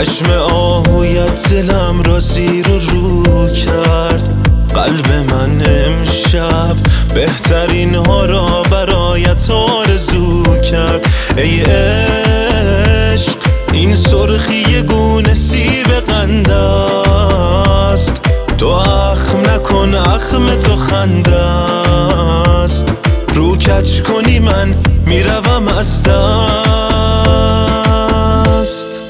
چشم آهویت دلم را زیر و رو کرد. قلب من امشب بهترین ها را برایت آرزو کرد. ای عشق این سرخی گونه سیب قند است، تو اخم نکن اخم تو خنده است. رو کج کنی من میروم از دست.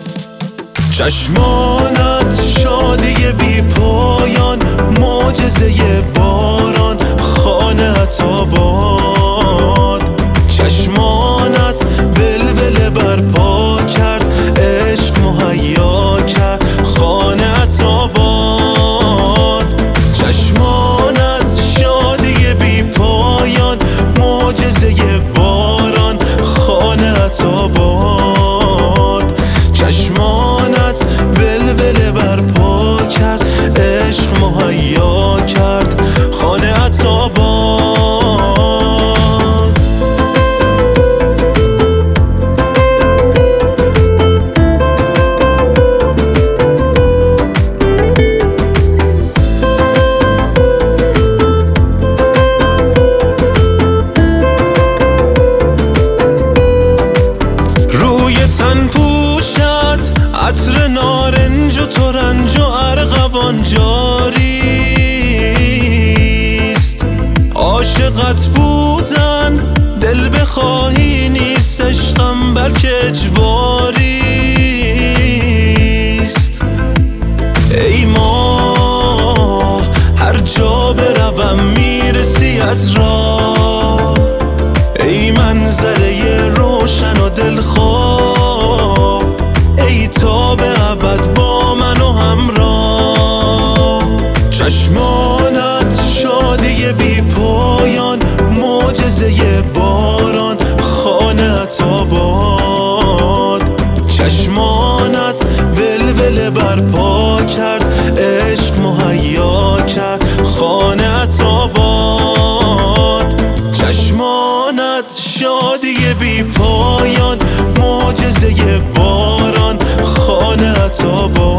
چشمانت شادی بی پایان، معجزه باران، خانه‌ات آباد. چشمانت ولوله برپا کرد، عشق مهیا کرد، خانه‌ات آباد. چشمانت شادی بی پایان، معجزه باران، خانه‌ات آباد. چشمانت ولوله برپا کرد، عشق مهیا کرد، خانه‌ات آباد. روی تن پوشت عطر نارنج و ترنج و ارغوان جاریست. عاشقت بودن دل بخواهی نیست، عشقم بلکه اجباریست. ای ماه هر جا بروم میرسی از راه، ای منظره روشن و دلخواه، ای تا به ابد با من و همراه. چشمانت شادی بی پایان، معجزه باران، خانه‌ات آباد. چشمانت ولوله برپا کرد، عشق مهیا کرد، خانه‌ات آباد. چشمانت شادی بی پایان، معجزه باران، خانه‌ات آباد.